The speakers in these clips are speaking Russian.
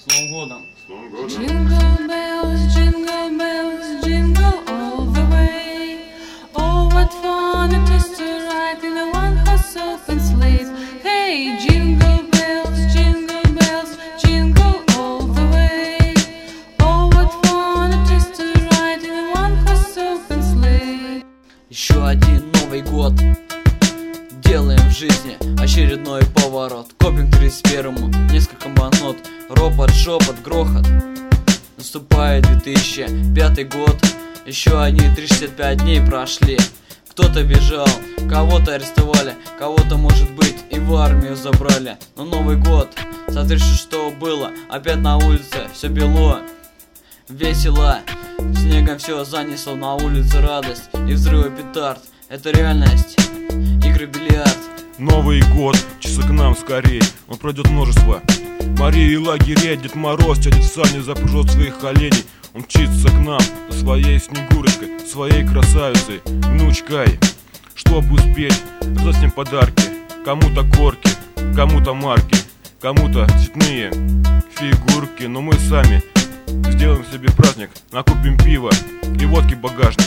С Новым годом! С Новым годом! Jingle bells, jingle all the way. Oh, what fun it is to ride in a one-horse open sleigh. Hey, jingle bells, jingle all the way. Oh, what fun it is to ride in a one-horse open sleigh. Еще один Новый год. Делаем в жизни очередной поворот. Копим к 31-му несколько банкнот. Ропот, шепот, грохот. Наступает 2005 год. Еще одни 365 дней прошли. Кто-то бежал, кого-то арестовали, кого-то, может быть, и в армию забрали. Но Новый год, смотри, что было. Опять на улице все бело, весело. Снегом все занесло, на улице радость и взрывы петард. Это реальность, игры бильярд. Новый год, часы к нам скорей. Он пройдет множество морей и лагерей. Дед Мороз тянет сани, запружет своих оленей. Он мчится к нам со своей Снегурочкой, своей красавицей, внучкой. Чтобы успеть раздать с ним подарки. Кому-то корки, кому-то марки, кому-то цветные фигурки. Но мы сами сделаем себе праздник, накупим пиво и водки в багажник.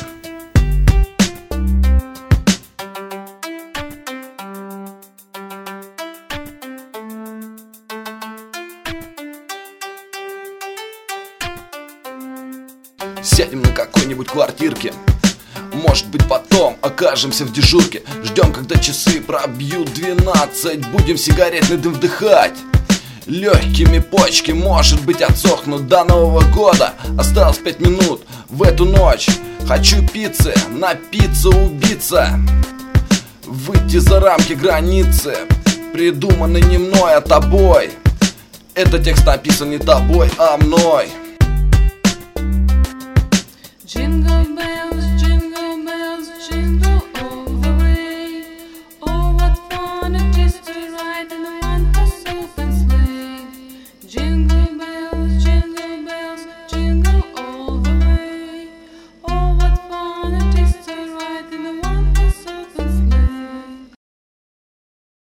Сядем на какой-нибудь квартирке. Может быть, потом окажемся в дежурке. Ждем, когда часы пробьют 12. Будем сигаретный дым вдыхать. Легкими почки, может быть, отсохнут. До Нового года осталось 5 минут. В эту ночь хочу пиццы, напиться, убиться, выйти за рамки границы, придуманный не мной, а тобой. Этот текст написан не тобой, а мной. Jingle bells.